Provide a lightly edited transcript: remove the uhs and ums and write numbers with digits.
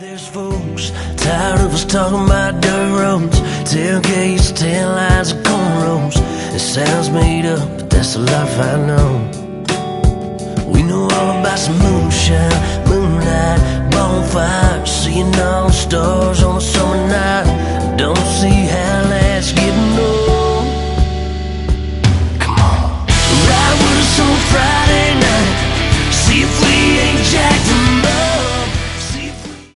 There's folks tired of us talking about dirt roads, tailgates, taillights, and cornrows. It sounds made up, but that's the life I know. We know all about some moonshine, moonlight, bonfires, seeing all the stars on a summer night. Don't see how that's getting old. Come on, ride with us on Friday.